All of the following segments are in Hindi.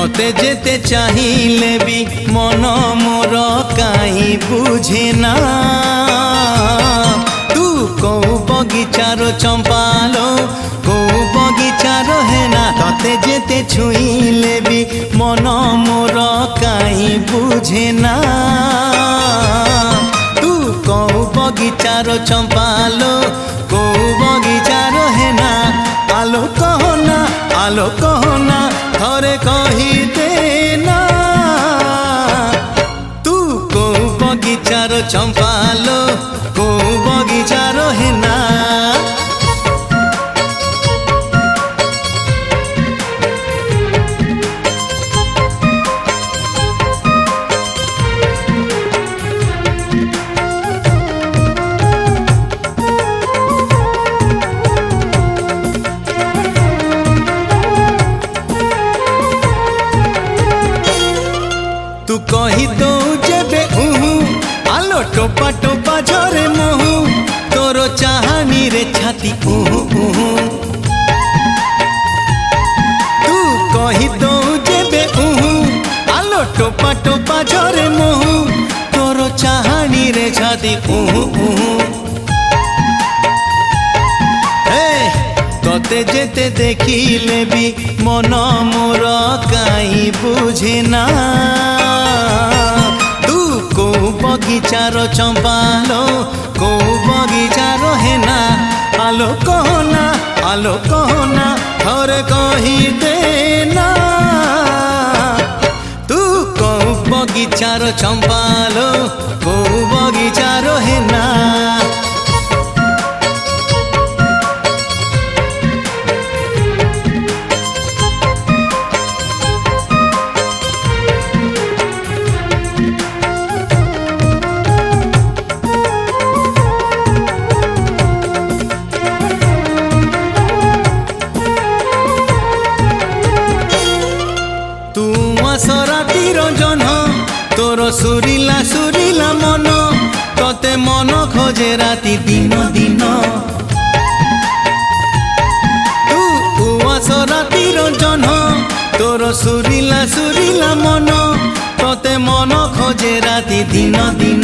तोते जेते चाहिए भी मन मोर काई बुझे ना। तू कौ बगीचार चंपालो कौ बगीचार हेना। तोते जेते छुईले भी मन मोर काई बुझे ना। तू कौ बगीचार चंपालो कौ बगीचार हेना। आलो कहना थरे कही देना। तू कौ बगीचार चंपालो कौ बगीचार हेना। तू कही दो जेबे आलो टोपा टोपा झरे मुहु। तोरो चाहानी रे छाती तू कही दो जेबे आलो टोपा टोपा झरे मुहु। तोरो चाहानी रे छाती तोते जेते देखिले भी मन मोर काई बुझे ना। तू कौ बगीचार चंपालो कौ बगीचार हेना। आलो कहना थरे कही देना। तू कौ बगीचार चंपालो कौ बगीचार हेना। राती रंजन तोर सुरीला सुरीला मन। तोते मन खोजे राती दिन दिन। तू उआस राती रंजन तोर सुरीला सुरीला मन। तोते मन खोजे राती दिन दिन।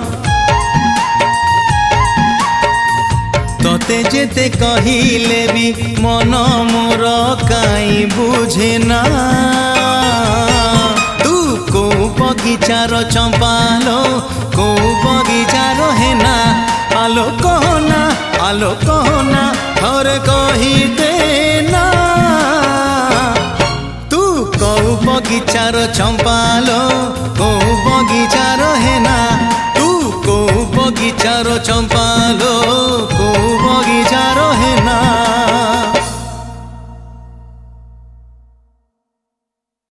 तोते जेते कहिले भी मन मोर काई बुझे ना। तू कौ बगीचार चंपालो कौ बगीचार हेना। आलो कहना थरे कही देना। तू कौ बगीचार चंपालो कौ बगीचार हेना। तू कौ बगीचार चंपालो